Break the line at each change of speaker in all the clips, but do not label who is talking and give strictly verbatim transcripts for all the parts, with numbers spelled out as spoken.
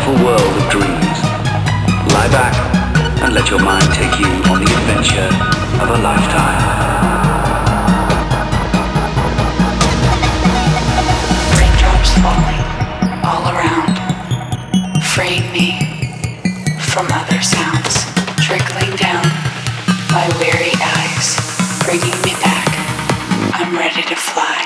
wonderful world of dreams. Lie back and let your mind take you on the adventure of a lifetime.
Raindrops falling all around, freeing me from other sounds, trickling down my weary eyes, bringing me back. I'm ready to fly.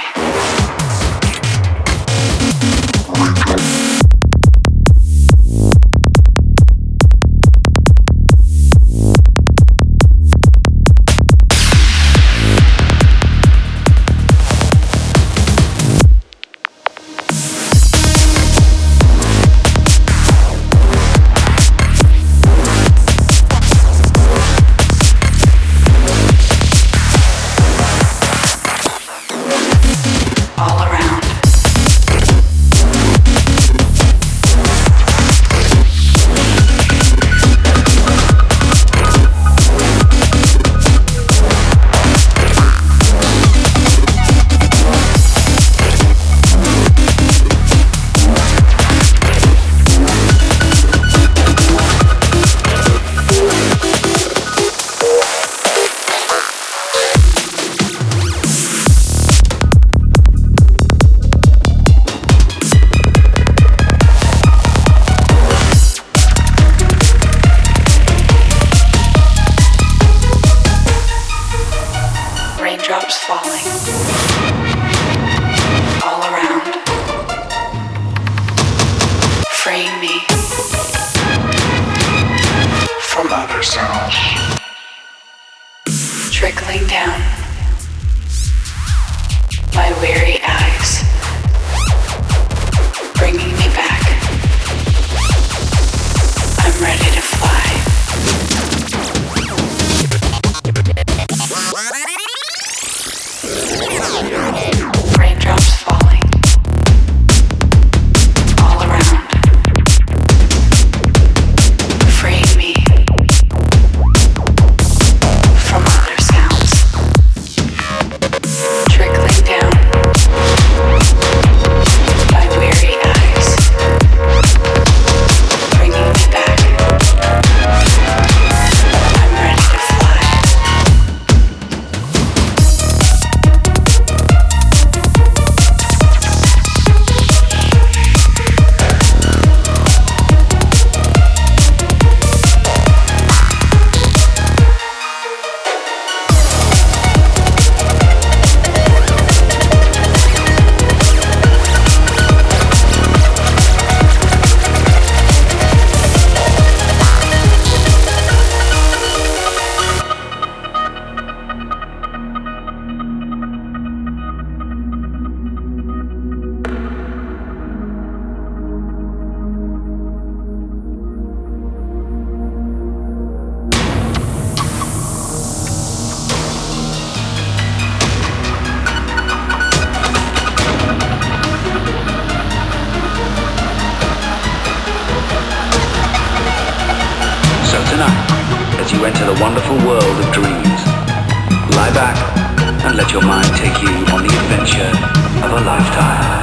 Raindrops falling all around, freeing me from other sounds, trickling down my weary eyes, bringing me back. I'm ready to fly. Raindrops falling all around, freeing me from other sounds, trickling down my weary eyes, bringing me back. I'm ready to fly.
As you enter the wonderful world of dreams, lie back and let your mind take you on the adventure of a lifetime.